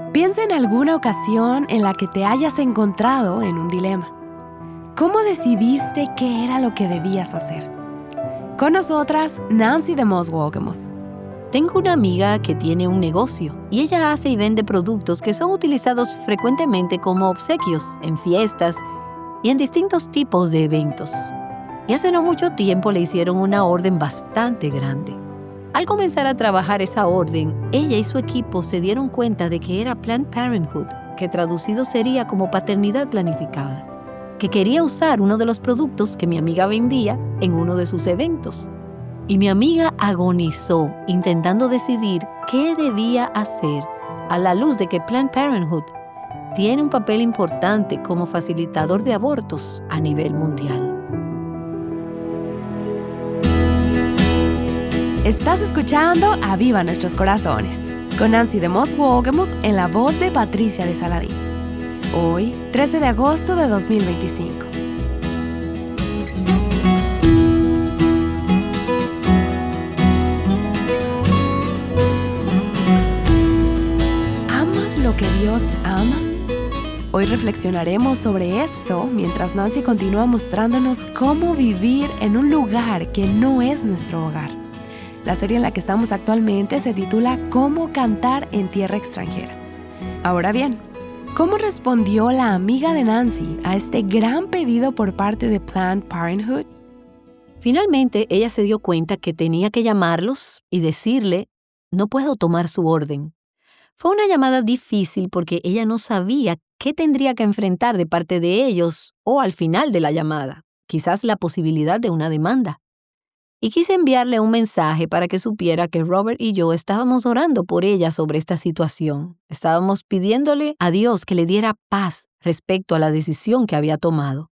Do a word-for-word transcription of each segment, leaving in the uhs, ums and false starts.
Piensa en alguna ocasión en la que te hayas encontrado en un dilema. ¿Cómo decidiste qué era lo que debías hacer? Con nosotras, Nancy DeMoss Wolgemuth. Tengo una amiga que tiene un negocio y ella hace y vende productos que son utilizados frecuentemente como obsequios en fiestas y en distintos tipos de eventos. Y hace no mucho tiempo le hicieron una orden bastante grande. Al comenzar a trabajar esa orden, ella y su equipo se dieron cuenta de que era Planned Parenthood, que traducido sería como paternidad planificada, que quería usar uno de los productos que mi amiga vendía en uno de sus eventos. Y mi amiga agonizó intentando decidir qué debía hacer a la luz de que Planned Parenthood tiene un papel importante como facilitador de abortos a nivel mundial. Estás escuchando Aviva Nuestros Corazones, con Nancy DeMoss Wolgemuth en la voz de Patricia de Saladín. Hoy, trece de agosto de dos mil veinticinco. ¿Amas lo que Dios ama? Hoy reflexionaremos sobre esto mientras Nancy continúa mostrándonos cómo vivir en un lugar que no es nuestro hogar. La serie en la que estamos actualmente se titula Cómo cantar en tierra extranjera. Ahora bien, ¿cómo respondió la amiga de Nancy a este gran pedido por parte de Planned Parenthood? Finalmente, ella se dio cuenta que tenía que llamarlos y decirle, no puedo tomar su orden. Fue una llamada difícil porque ella no sabía qué tendría que enfrentar de parte de ellos o al final de la llamada, quizás la posibilidad de una demanda. Y quise enviarle un mensaje para que supiera que Robert y yo estábamos orando por ella sobre esta situación. Estábamos pidiéndole a Dios que le diera paz respecto a la decisión que había tomado.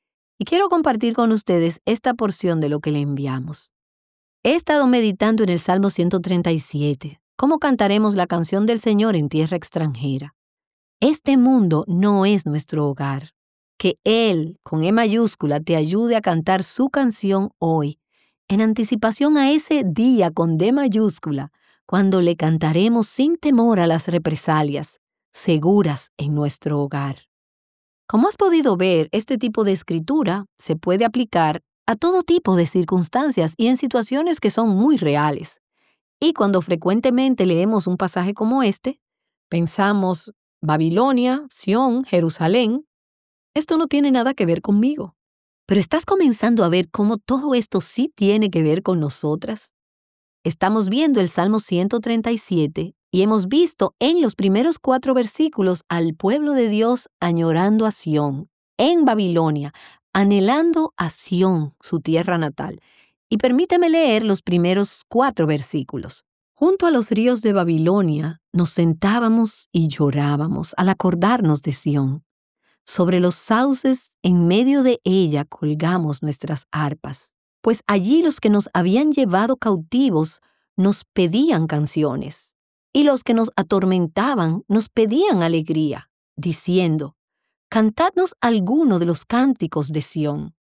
Y quiero compartir con ustedes esta porción de lo que le enviamos. He estado meditando en el Salmo ciento treinta y siete. ¿Cómo cantaremos la canción del Señor en tierra extranjera? Este mundo no es nuestro hogar. Que Él, con E mayúscula, te ayude a cantar su canción hoy, en anticipación a ese día con D mayúscula, cuando le cantaremos sin temor a las represalias, seguras en nuestro hogar. Como has podido ver, este tipo de escritura se puede aplicar a todo tipo de circunstancias y en situaciones que son muy reales. Y cuando frecuentemente leemos un pasaje como este, pensamos, Babilonia, Sión, Jerusalén, esto no tiene nada que ver conmigo. Pero ¿estás comenzando a ver cómo todo esto sí tiene que ver con nosotras? Estamos viendo el Salmo ciento treinta y siete y hemos visto en los primeros cuatro versículos al pueblo de Dios añorando a Sión, en Babilonia, anhelando a Sión, su tierra natal. Y permíteme leer los primeros cuatro versículos. Junto a los ríos de Babilonia nos sentábamos y llorábamos al acordarnos de Sión. Sobre los sauces, en medio de ella, colgamos nuestras arpas, pues allí los que nos habían llevado cautivos nos pedían canciones, y los que nos atormentaban nos pedían alegría, diciendo, cantadnos alguno de los cánticos de Sión.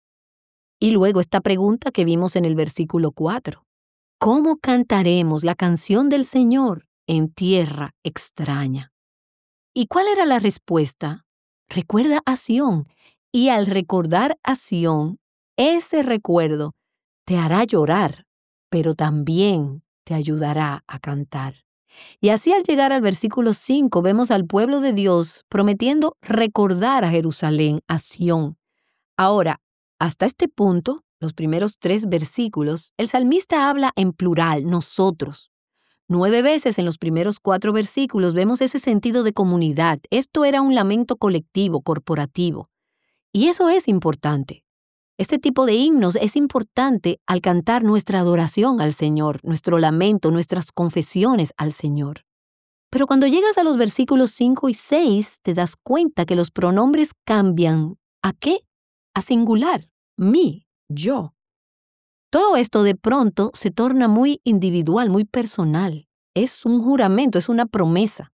Y luego esta pregunta que vimos en el versículo cuatro. ¿Cómo cantaremos la canción del Señor en tierra extraña? ¿Y cuál era la respuesta? Recuerda a Sión, y al recordar a Sión, ese recuerdo te hará llorar, pero también te ayudará a cantar. Y así al llegar al versículo cinco, vemos al pueblo de Dios prometiendo recordar a Jerusalén, a Sión. Ahora, hasta este punto, los primeros tres versículos, el salmista habla en plural, nosotros. Nueve veces en los primeros cuatro versículos vemos ese sentido de comunidad. Esto era un lamento colectivo, corporativo. Y eso es importante. Este tipo de himnos es importante al cantar nuestra adoración al Señor, nuestro lamento, nuestras confesiones al Señor. Pero cuando llegas a los versículos cinco y seis, te das cuenta que los pronombres cambian. ¿A qué? A singular. Mí, yo. Todo esto de pronto se torna muy individual, muy personal. Es un juramento, es una promesa.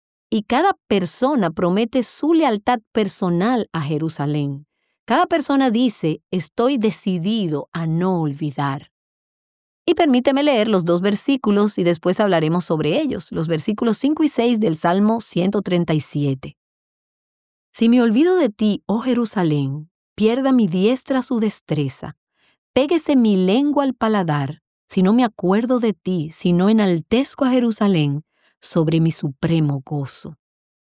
Y cada persona promete su lealtad personal a Jerusalén. Cada persona dice, estoy decidido a no olvidar. Y permíteme leer los dos versículos y después hablaremos sobre ellos, los versículos cinco y seis del Salmo ciento treinta y siete. Si me olvido de ti, oh Jerusalén, pierda mi diestra su destreza, péguese mi lengua al paladar, si no me acuerdo de ti, si no enaltezco a Jerusalén sobre mi supremo gozo.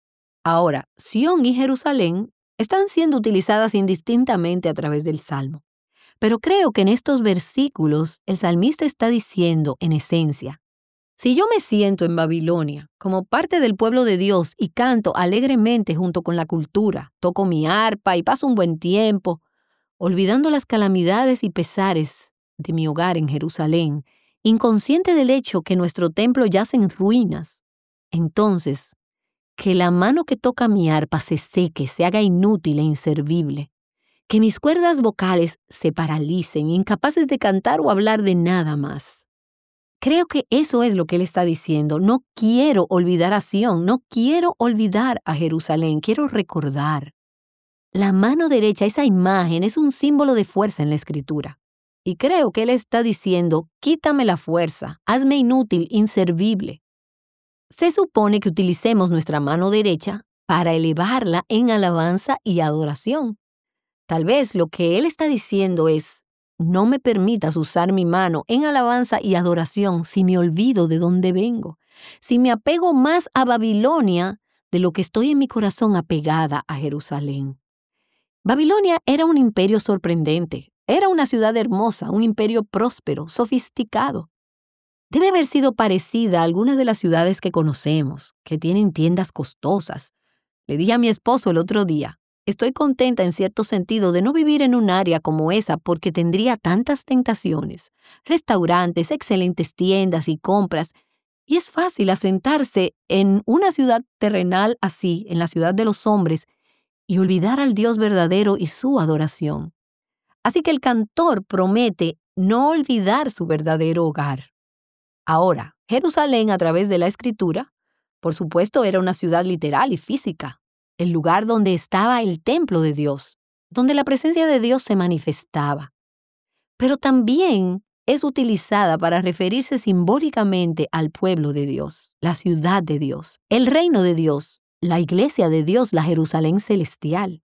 Ahora, Sión y Jerusalén están siendo utilizadas indistintamente a través del Salmo. Pero creo que en estos versículos el salmista está diciendo, en esencia, si yo me siento en Babilonia como parte del pueblo de Dios y canto alegremente junto con la cultura, toco mi arpa y paso un buen tiempo, olvidando las calamidades y pesares de mi hogar en Jerusalén, inconsciente del hecho que nuestro templo yace en ruinas, entonces, que la mano que toca mi arpa se seque, se haga inútil e inservible. Que mis cuerdas vocales se paralicen, incapaces de cantar o hablar de nada más. Creo que eso es lo que él está diciendo. No quiero olvidar a Sión, no quiero olvidar a Jerusalén, quiero recordar. La mano derecha, esa imagen, es un símbolo de fuerza en la Escritura. Y creo que él está diciendo, quítame la fuerza, hazme inútil, inservible. Se supone que utilicemos nuestra mano derecha para elevarla en alabanza y adoración. Tal vez lo que él está diciendo es, no me permitas usar mi mano en alabanza y adoración si me olvido de dónde vengo, si me apego más a Babilonia de lo que estoy en mi corazón apegada a Jerusalén. Babilonia era un imperio sorprendente, era una ciudad hermosa, un imperio próspero, sofisticado. Debe haber sido parecida a algunas de las ciudades que conocemos, que tienen tiendas costosas. Le dije a mi esposo el otro día, estoy contenta en cierto sentido de no vivir en un área como esa porque tendría tantas tentaciones, restaurantes, excelentes tiendas y compras, y es fácil asentarse en una ciudad terrenal así, en la ciudad de los hombres, y olvidar al Dios verdadero y su adoración. Así que el cantor promete no olvidar su verdadero hogar. Ahora, Jerusalén a través de la Escritura, por supuesto, era una ciudad literal y física. El lugar donde estaba el templo de Dios, donde la presencia de Dios se manifestaba. Pero también es utilizada para referirse simbólicamente al pueblo de Dios, la ciudad de Dios, el reino de Dios, la iglesia de Dios, la Jerusalén celestial.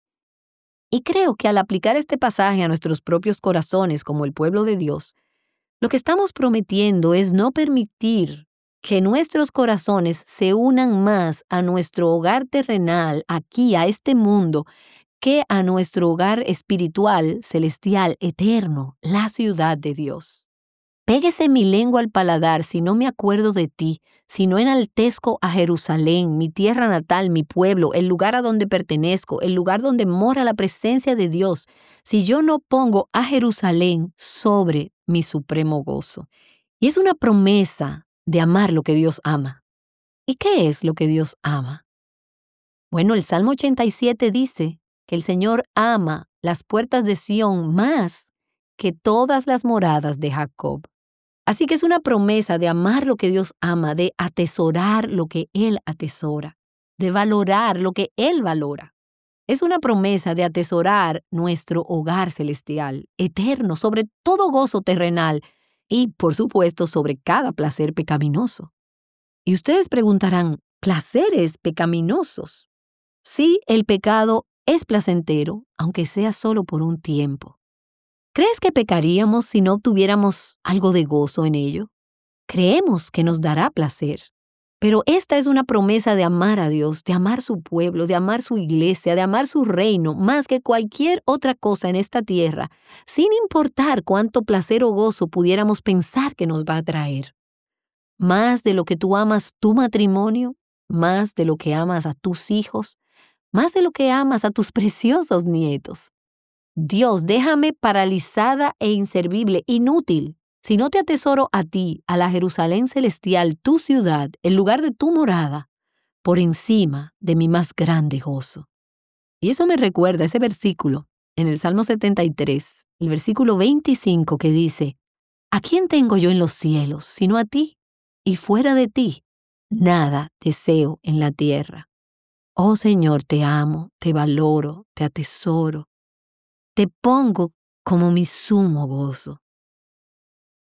Y creo que al aplicar este pasaje a nuestros propios corazones como el pueblo de Dios, lo que estamos prometiendo es no permitir que nuestros corazones se unan más a nuestro hogar terrenal, aquí, a este mundo, que a nuestro hogar espiritual, celestial, eterno, la ciudad de Dios. Péguese mi lengua al paladar si no me acuerdo de ti, si no enaltezco a Jerusalén, mi tierra natal, mi pueblo, el lugar a donde pertenezco, el lugar donde mora la presencia de Dios, si yo no pongo a Jerusalén sobre mi supremo gozo. Y es una promesa de amar lo que Dios ama. ¿Y qué es lo que Dios ama? Bueno, el Salmo ochenta y siete dice que el Señor ama las puertas de Sión más que todas las moradas de Jacob. Así que es una promesa de amar lo que Dios ama, de atesorar lo que Él atesora, de valorar lo que Él valora. Es una promesa de atesorar nuestro hogar celestial, eterno, sobre todo gozo terrenal y, por supuesto, sobre cada placer pecaminoso. Y ustedes preguntarán, ¿placeres pecaminosos? Sí, el pecado es placentero, aunque sea solo por un tiempo. ¿Crees que pecaríamos si no obtuviéramos algo de gozo en ello? Creemos que nos dará placer. Pero esta es una promesa de amar a Dios, de amar su pueblo, de amar su iglesia, de amar su reino, más que cualquier otra cosa en esta tierra, sin importar cuánto placer o gozo pudiéramos pensar que nos va a traer. Más de lo que tú amas tu matrimonio, más de lo que amas a tus hijos, más de lo que amas a tus preciosos nietos. Dios, déjame paralizada e inservible, inútil, si no te atesoro a ti, a la Jerusalén celestial, tu ciudad, el lugar de tu morada, por encima de mi más grande gozo. Y eso me recuerda ese versículo en el Salmo setenta y tres, el versículo veinticinco que dice, ¿a quién tengo yo en los cielos, sino a ti? Y fuera de ti, nada deseo en la tierra. Oh Señor, te amo, te valoro, te atesoro. Te pongo como mi sumo gozo.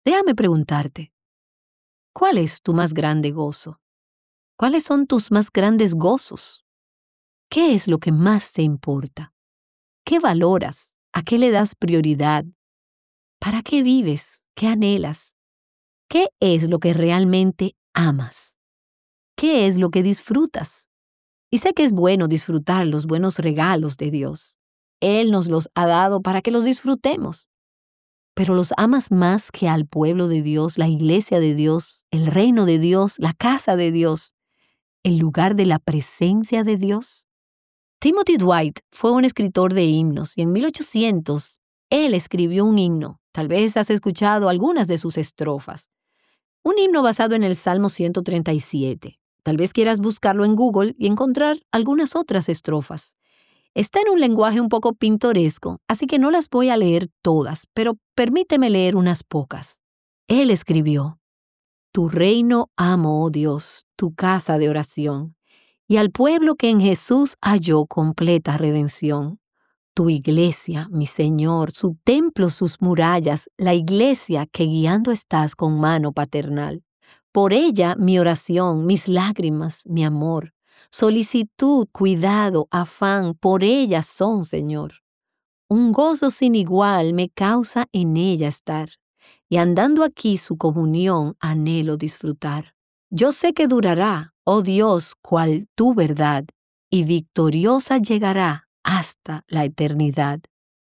Déjame preguntarte, ¿cuál es tu más grande gozo? ¿Cuáles son tus más grandes gozos? ¿Qué es lo que más te importa? ¿Qué valoras? ¿A qué le das prioridad? ¿Para qué vives? ¿Qué anhelas? ¿Qué es lo que realmente amas? ¿Qué es lo que disfrutas? Y sé que es bueno disfrutar los buenos regalos de Dios. Él nos los ha dado para que los disfrutemos. Pero ¿los amas más que al pueblo de Dios, la iglesia de Dios, el reino de Dios, la casa de Dios, el lugar de la presencia de Dios? Timothy Dwight fue un escritor de himnos y en mil ochocientos él escribió un himno. Tal vez has escuchado algunas de sus estrofas. Un himno basado en el Salmo ciento treinta y siete. Tal vez quieras buscarlo en Google y encontrar algunas otras estrofas. Está en un lenguaje un poco pintoresco, así que no las voy a leer todas, pero permíteme leer unas pocas. Él escribió: Tu reino amo, oh Dios, tu casa de oración, y al pueblo que en Jesús halló completa redención. Tu iglesia, mi Señor, su templo, sus murallas, la iglesia que guiando estás con mano paternal. Por ella mi oración, mis lágrimas, mi amor, solicitud, cuidado, afán, por ella son, Señor. Un gozo sin igual me causa en ella estar, y andando aquí su comunión anhelo disfrutar. Yo sé que durará, oh Dios, cual tu verdad, y victoriosa llegará hasta la eternidad.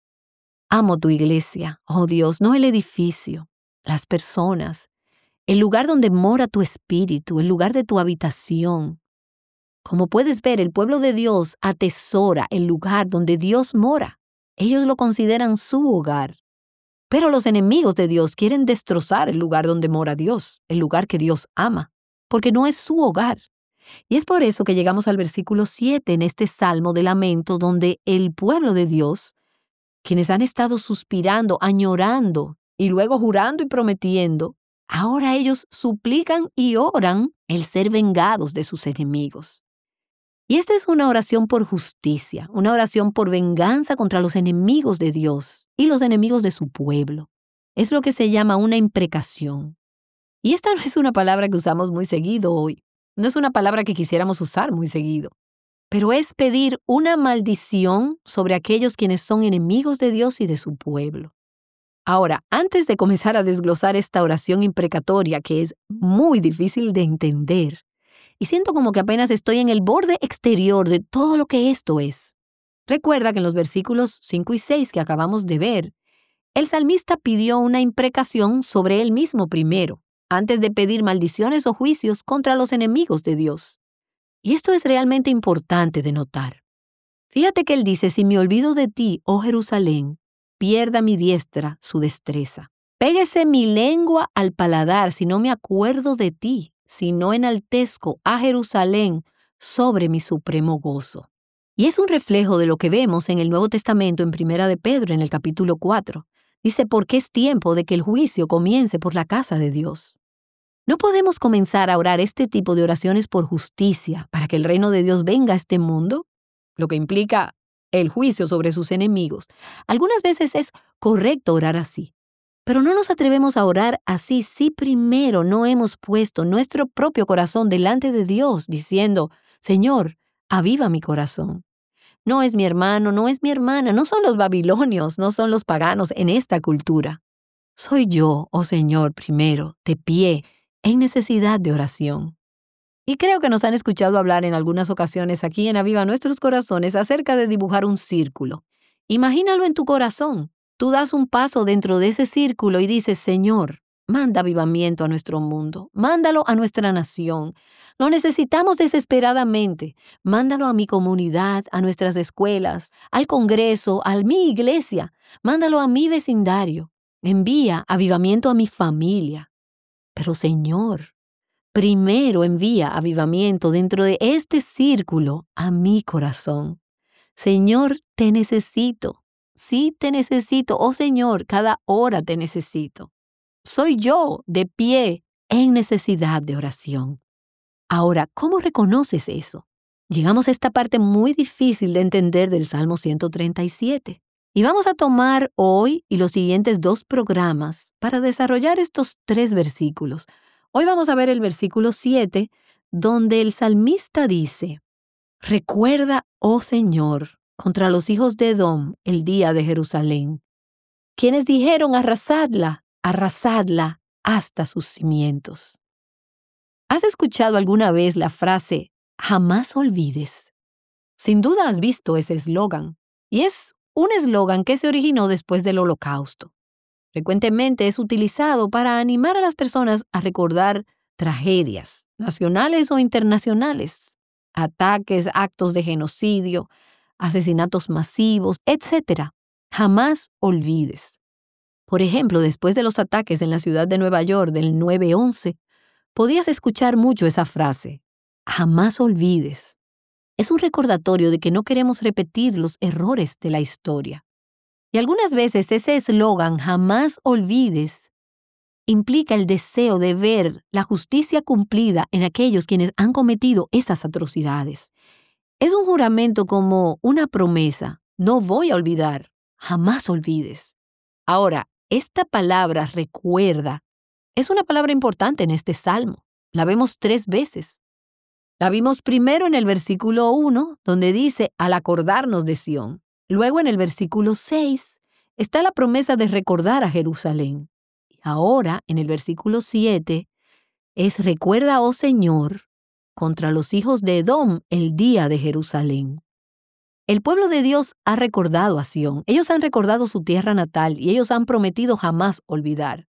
Amo tu iglesia, oh Dios, no el edificio, las personas, el lugar donde mora tu espíritu, el lugar de tu habitación. Como puedes ver, el pueblo de Dios atesora el lugar donde Dios mora. Ellos lo consideran su hogar. Pero los enemigos de Dios quieren destrozar el lugar donde mora Dios, el lugar que Dios ama, porque no es su hogar. Y es por eso que llegamos al versículo siete en este salmo de lamento, donde el pueblo de Dios, quienes han estado suspirando, añorando y luego jurando y prometiendo, ahora ellos suplican y oran el ser vengados de sus enemigos. Y esta es una oración por justicia, una oración por venganza contra los enemigos de Dios y los enemigos de su pueblo. Es lo que se llama una imprecación. Y esta no es una palabra que usamos muy seguido hoy. No es una palabra que quisiéramos usar muy seguido. Pero es pedir una maldición sobre aquellos quienes son enemigos de Dios y de su pueblo. Ahora, antes de comenzar a desglosar esta oración imprecatoria, que es muy difícil de entender, y siento como que apenas estoy en el borde exterior de todo lo que esto es. Recuerda que en los versículos cinco y seis que acabamos de ver, el salmista pidió una imprecación sobre él mismo primero, antes de pedir maldiciones o juicios contra los enemigos de Dios. Y esto es realmente importante de notar. Fíjate que él dice: si me olvido de ti, oh Jerusalén, pierda mi diestra su destreza. Péguese mi lengua al paladar si no me acuerdo de ti, si no enaltezco a Jerusalén sobre mi supremo gozo. Y es un reflejo de lo que vemos en el Nuevo Testamento en Primera de Pedro, en el capítulo cuatro. Dice: porque es tiempo de que el juicio comience por la casa de Dios. No podemos comenzar a orar este tipo de oraciones por justicia para que el reino de Dios venga a este mundo, lo que implica el juicio sobre sus enemigos. Algunas veces es correcto orar así, pero no nos atrevemos a orar así si primero no hemos puesto nuestro propio corazón delante de Dios, diciendo: Señor, aviva mi corazón. No es mi hermano, no es mi hermana, no son los babilonios, no son los paganos en esta cultura. Soy yo, oh Señor, primero, de pie, en necesidad de oración. Y creo que nos han escuchado hablar en algunas ocasiones aquí en Aviva Nuestros Corazones acerca de dibujar un círculo. Imagínalo en tu corazón. Tú das un paso dentro de ese círculo y dices: Señor, manda avivamiento a nuestro mundo, mándalo a nuestra nación. Lo necesitamos desesperadamente. Mándalo a mi comunidad, a nuestras escuelas, al Congreso, a mi iglesia. Mándalo a mi vecindario. Envía avivamiento a mi familia. Pero Señor, primero envía avivamiento dentro de este círculo a mi corazón. Señor, te necesito. Sí te necesito. Oh Señor, cada hora te necesito. Soy yo de pie en necesidad de oración. Ahora, ¿cómo reconoces eso? Llegamos a esta parte muy difícil de entender del Salmo ciento treinta y siete. Y vamos a tomar hoy y los siguientes dos programas para desarrollar estos tres versículos. Hoy vamos a ver el versículo siete, donde el salmista dice: Recuerda, oh Señor, contra los hijos de Edom el día de Jerusalén, quienes dijeron arrasadla, arrasadla hasta sus cimientos. ¿Has escuchado alguna vez la frase jamás olvides? Sin duda has visto ese eslogan, y es un eslogan que se originó después del Holocausto. Frecuentemente es utilizado para animar a las personas a recordar tragedias, nacionales o internacionales, ataques, actos de genocidio, asesinatos masivos, etcétera. Jamás olvides. Por ejemplo, después de los ataques en la ciudad de Nueva York del nueve once, podías escuchar mucho esa frase: jamás olvides. Es un recordatorio de que no queremos repetir los errores de la historia. Y algunas veces ese eslogan, jamás olvides, implica el deseo de ver la justicia cumplida en aquellos quienes han cometido esas atrocidades. Es un juramento como una promesa: no voy a olvidar, jamás olvides. Ahora, esta palabra recuerda es una palabra importante en este salmo. La vemos tres veces. La vimos primero en el versículo uno, donde dice al acordarnos de Sión. Luego en el versículo seis está la promesa de recordar a Jerusalén. Y ahora en el versículo siete es recuerda, oh Señor, contra los hijos de Edom el día de Jerusalén. El pueblo de Dios ha recordado a Sión. Ellos han recordado su tierra natal y ellos han prometido jamás olvidar.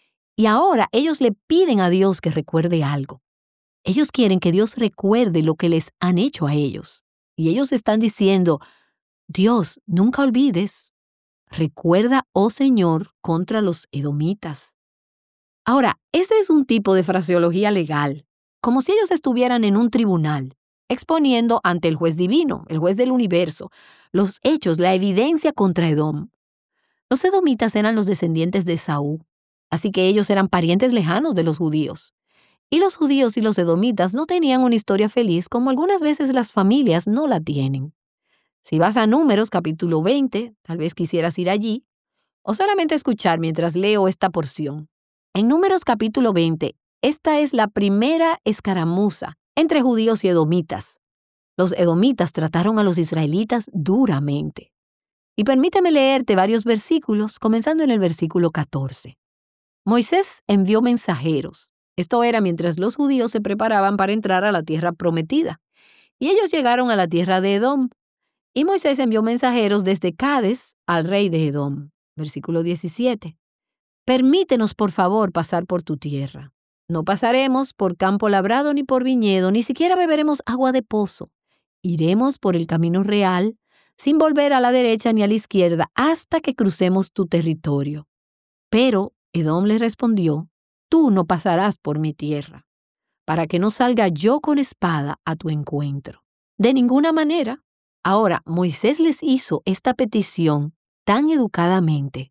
Y ahora ellos le piden a Dios que recuerde algo. Ellos quieren que Dios recuerde lo que les han hecho a ellos. Y ellos están diciendo: Dios, nunca olvides. Recuerda, oh Señor, contra los edomitas. Ahora, ese es un tipo de fraseología legal, como si ellos estuvieran en un tribunal, exponiendo ante el juez divino, el juez del universo, los hechos, la evidencia contra Edom. Los edomitas eran los descendientes de Esaú, así que ellos eran parientes lejanos de los judíos. Y los judíos y los edomitas no tenían una historia feliz como algunas veces las familias no la tienen. Si vas a Números capítulo veinte, tal vez quisieras ir allí, o solamente escuchar mientras leo esta porción. En Números capítulo veinte, esta es la primera escaramuza entre judíos y edomitas. Los edomitas trataron a los israelitas duramente. Y permíteme leerte varios versículos, comenzando en el versículo catorce. Moisés envió mensajeros. Esto era mientras los judíos se preparaban para entrar a la tierra prometida. Y ellos llegaron a la tierra de Edom. Y Moisés envió mensajeros desde Cades al rey de Edom. Versículo diecisiete. Permítenos, por favor, pasar por tu tierra. No pasaremos por campo labrado ni por viñedo, ni siquiera beberemos agua de pozo. Iremos por el camino real, sin volver a la derecha ni a la izquierda, hasta que crucemos tu territorio. Pero Edom le respondió: Tú no pasarás por mi tierra, para que no salga yo con espada a tu encuentro. De ninguna manera. Ahora, Moisés les hizo esta petición tan educadamente.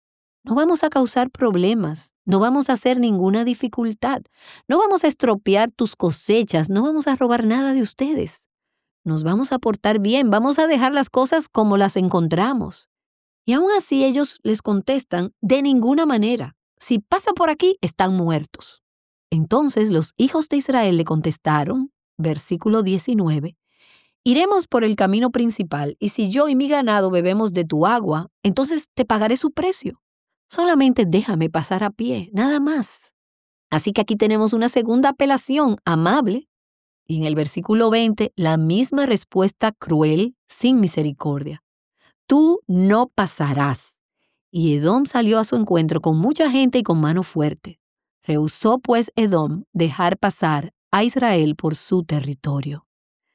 No vamos a causar problemas, no vamos a hacer ninguna dificultad, no vamos a estropear tus cosechas, no vamos a robar nada de ustedes. Nos vamos a portar bien, vamos a dejar las cosas como las encontramos. Y aún así ellos les contestan: de ninguna manera. Si pasa por aquí, están muertos. Entonces los hijos de Israel le contestaron, versículo diecinueve, iremos por el camino principal, y si yo y mi ganado bebemos de tu agua, entonces te pagaré su precio. Solamente déjame pasar a pie, nada más. Así que aquí tenemos una segunda apelación amable, y en el versículo veinte, la misma respuesta cruel, sin misericordia. Tú no pasarás. Y Edom salió a su encuentro con mucha gente y con mano fuerte. Rehusó pues Edom dejar pasar a Israel por su territorio.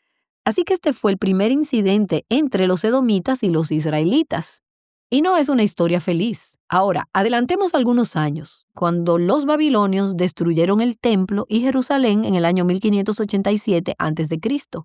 Así que este fue el primer incidente entre los edomitas y los israelitas. Y no es una historia feliz. Ahora, adelantemos algunos años, cuando los babilonios destruyeron el templo y Jerusalén en el año mil quinientos ochenta y siete antes de Cristo.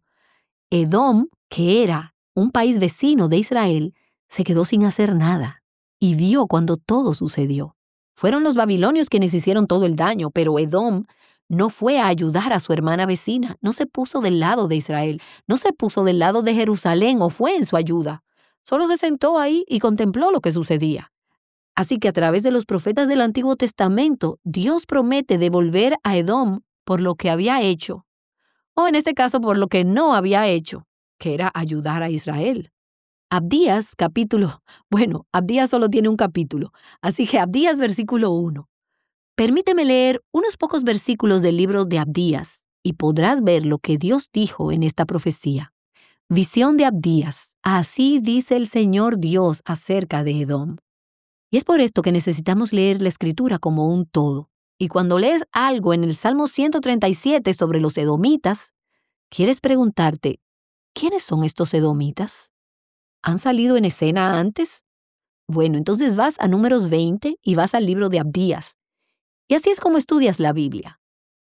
Edom, que era un país vecino de Israel, se quedó sin hacer nada. Y vio cuando todo sucedió. Fueron los babilonios quienes hicieron todo el daño, pero Edom no fue a ayudar a su hermana vecina, no se puso del lado de Israel, no se puso del lado de Jerusalén o fue en su ayuda. Solo se sentó ahí y contempló lo que sucedía. Así que a través de los profetas del Antiguo Testamento, Dios promete devolver a Edom por lo que había hecho, o en este caso por lo que no había hecho, que era ayudar a Israel. Abdías, capítulo, bueno, Abdías solo tiene un capítulo, así que Abdías, versículo uno. Permíteme leer unos pocos versículos del libro de Abdías y podrás ver lo que Dios dijo en esta profecía. Visión de Abdías. Así dice el Señor Dios acerca de Edom. Y es por esto que necesitamos leer la Escritura como un todo. Y cuando lees algo en el Salmo ciento treinta y siete sobre los edomitas, quieres preguntarte, ¿quiénes son estos edomitas? ¿Han salido en escena antes? Bueno, entonces vas a Números veinte y vas al libro de Abdías. Y así es como estudias la Biblia.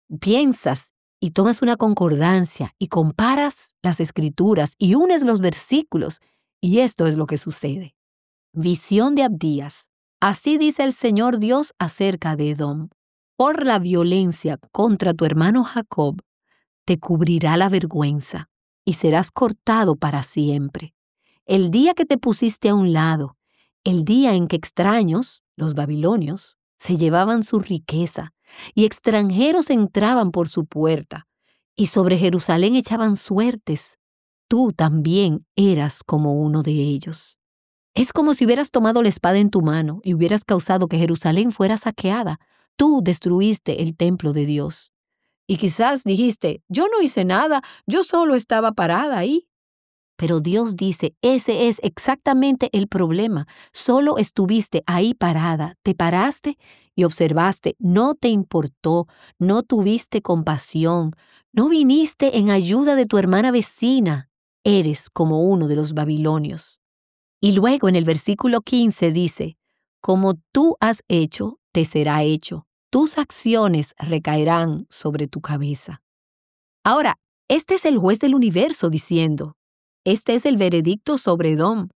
Piensas y tomas una concordancia y comparas las Escrituras y unes los versículos. Y esto es lo que sucede. Visión de Abdías. Así dice el Señor Dios acerca de Edom. Por la violencia contra tu hermano Jacob, te cubrirá la vergüenza y serás cortado para siempre. El día que te pusiste a un lado, el día en que extraños, los babilonios, se llevaban su riqueza y extranjeros entraban por su puerta y sobre Jerusalén echaban suertes, tú también eras como uno de ellos. Es como si hubieras tomado la espada en tu mano y hubieras causado que Jerusalén fuera saqueada. Tú destruiste el templo de Dios. Y quizás dijiste, yo no hice nada, yo solo estaba parada ahí. Pero Dios dice, ese es exactamente el problema. Solo estuviste ahí parada, te paraste y observaste, no te importó, no tuviste compasión, no viniste en ayuda de tu hermana vecina. Eres como uno de los babilonios. Y luego en el versículo quince dice, como tú has hecho, te será hecho. Tus acciones recaerán sobre tu cabeza. Ahora, este es el juez del universo diciendo, este es el veredicto sobre Edom.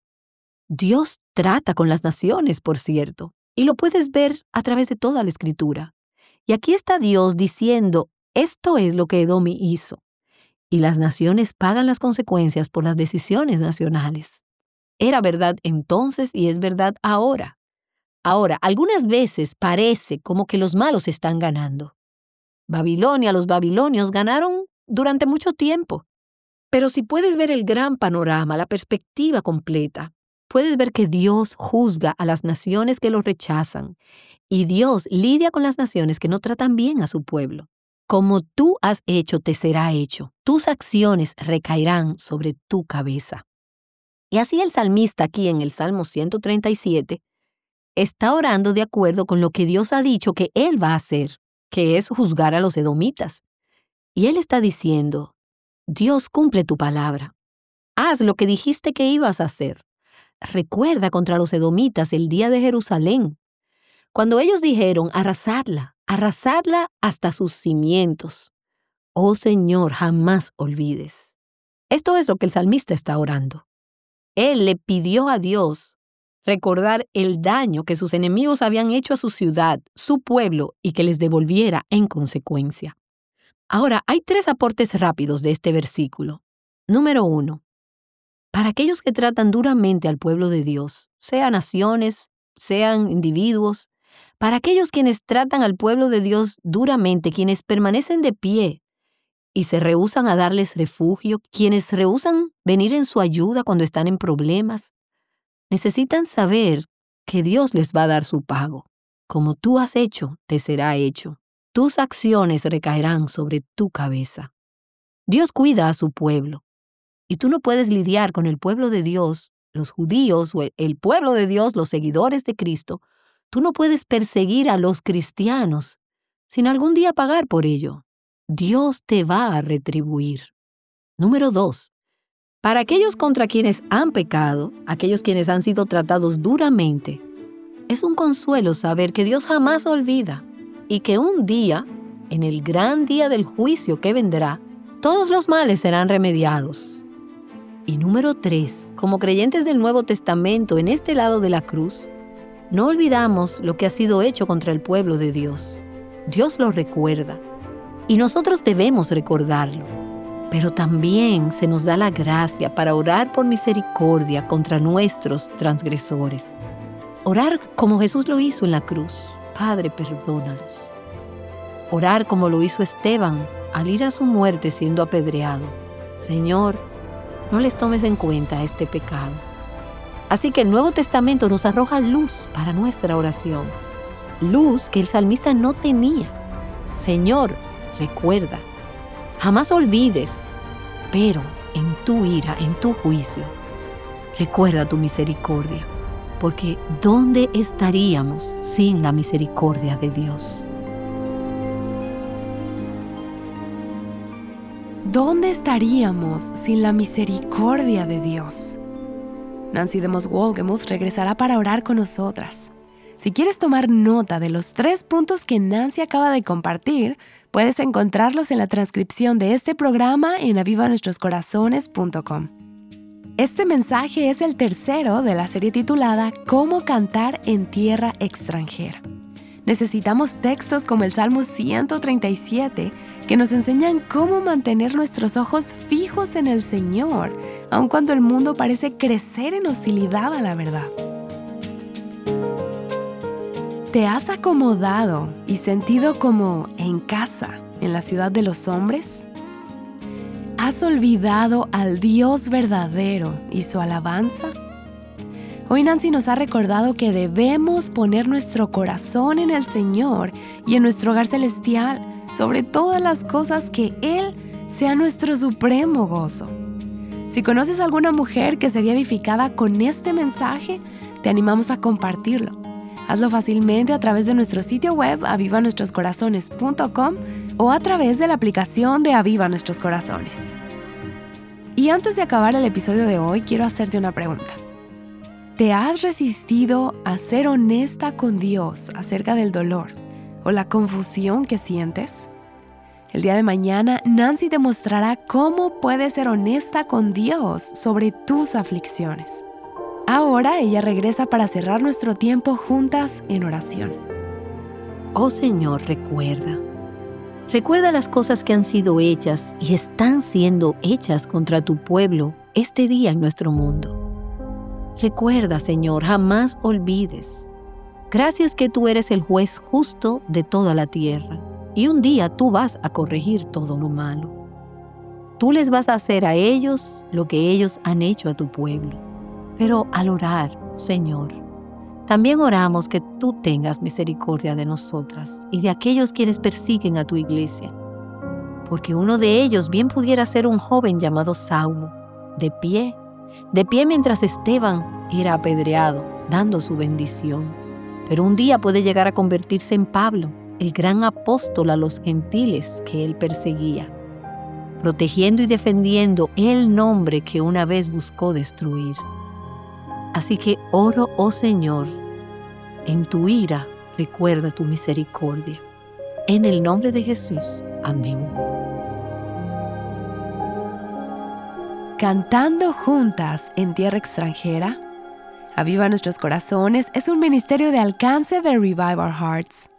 Dios trata con las naciones, por cierto, y lo puedes ver a través de toda la Escritura. Y aquí está Dios diciendo, esto es lo que Edom hizo. Y las naciones pagan las consecuencias por las decisiones nacionales. Era verdad entonces y es verdad ahora. Ahora, algunas veces parece como que los malos están ganando. Babilonia, los babilonios ganaron durante mucho tiempo. Pero si puedes ver el gran panorama, la perspectiva completa, puedes ver que Dios juzga a las naciones que lo rechazan y Dios lidia con las naciones que no tratan bien a su pueblo. Como tú has hecho, te será hecho. Tus acciones recaerán sobre tu cabeza. Y así el salmista aquí en el Salmo ciento treinta y siete está orando de acuerdo con lo que Dios ha dicho que Él va a hacer, que es juzgar a los edomitas. Y Él está diciendo, Dios cumple tu palabra. Haz lo que dijiste que ibas a hacer. Recuerda contra los edomitas el día de Jerusalén, cuando ellos dijeron, arrasadla, arrasadla hasta sus cimientos. Oh Señor, jamás olvides. Esto es lo que el salmista está orando. Él le pidió a Dios recordar el daño que sus enemigos habían hecho a su ciudad, su pueblo, y que les devolviera en consecuencia. Ahora, hay tres aportes rápidos de este versículo. Número uno, para aquellos que tratan duramente al pueblo de Dios, sean naciones, sean individuos, para aquellos quienes tratan al pueblo de Dios duramente, quienes permanecen de pie y se rehúsan a darles refugio, quienes rehúsan venir en su ayuda cuando están en problemas, necesitan saber que Dios les va a dar su pago. Como tú has hecho, te será hecho. Tus acciones recaerán sobre tu cabeza. Dios cuida a su pueblo. Y tú no puedes lidiar con el pueblo de Dios, los judíos o el pueblo de Dios, los seguidores de Cristo. Tú no puedes perseguir a los cristianos sin algún día pagar por ello. Dios te va a retribuir. Número dos. Para aquellos contra quienes han pecado, aquellos quienes han sido tratados duramente, es un consuelo saber que Dios jamás olvida y que un día, en el gran día del juicio que vendrá, todos los males serán remediados. Y número tres, como creyentes del Nuevo Testamento en este lado de la cruz, no olvidamos lo que ha sido hecho contra el pueblo de Dios. Dios lo recuerda y nosotros debemos recordarlo. pero también se nos da la gracia para orar por misericordia contra nuestros transgresores. Orar como Jesús lo hizo en la cruz. Padre, perdónalos. Orar como lo hizo Esteban al ir a su muerte siendo apedreado. Señor, no les tomes en cuenta este pecado. Así que el Nuevo Testamento nos arroja luz para nuestra oración. Luz que el salmista no tenía. Señor, recuerda, jamás olvides, pero en tu ira, en tu juicio, recuerda tu misericordia. Porque ¿dónde estaríamos sin la misericordia de Dios? ¿Dónde estaríamos sin la misericordia de Dios? Nancy DeMoss Wolgemuth regresará para orar con nosotras. Si quieres tomar nota de los tres puntos que Nancy acaba de compartir, puedes encontrarlos en la transcripción de este programa en aviva nuestros corazones punto com. Este mensaje es el tercero de la serie titulada ¿Cómo cantar en tierra extranjera? Necesitamos textos como el Salmo ciento treinta y siete que nos enseñan cómo mantener nuestros ojos fijos en el Señor, aun cuando el mundo parece crecer en hostilidad a la verdad. ¿Te has acomodado y sentido como en casa en la ciudad de los hombres? ¿Has olvidado al Dios verdadero y su alabanza? Hoy Nancy nos ha recordado que debemos poner nuestro corazón en el Señor y en nuestro hogar celestial, sobre todas las cosas, que Él sea nuestro supremo gozo. Si conoces a alguna mujer que sería edificada con este mensaje, te animamos a compartirlo. Hazlo fácilmente a través de nuestro sitio web aviva nuestros corazones punto com o a través de la aplicación de Aviva Nuestros Corazones. Y antes de acabar el episodio de hoy, quiero hacerte una pregunta. ¿Te has resistido a ser honesta con Dios acerca del dolor o la confusión que sientes? El día de mañana, Nancy te mostrará cómo puedes ser honesta con Dios sobre tus aflicciones. Ahora ella regresa para cerrar nuestro tiempo juntas en oración. Oh Señor, recuerda. Recuerda las cosas que han sido hechas y están siendo hechas contra tu pueblo este día en nuestro mundo. Recuerda, Señor, jamás olvides. Gracias que tú eres el juez justo de toda la tierra y un día tú vas a corregir todo lo malo. Tú les vas a hacer a ellos lo que ellos han hecho a tu pueblo. Pero al orar, Señor, también oramos que tú tengas misericordia de nosotras y de aquellos quienes persiguen a tu iglesia. Porque uno de ellos bien pudiera ser un joven llamado Saulo, de pie, de pie mientras Esteban era apedreado, dando su bendición. Pero un día puede llegar a convertirse en Pablo, el gran apóstol a los gentiles que él perseguía, protegiendo y defendiendo el nombre que una vez buscó destruir. Así que oro, oh Señor, en tu ira recuerda tu misericordia. En el nombre de Jesús. Amén. Cantando juntas en tierra extranjera, Aviva Nuestros Corazones es un ministerio de alcance de Revive Our Hearts.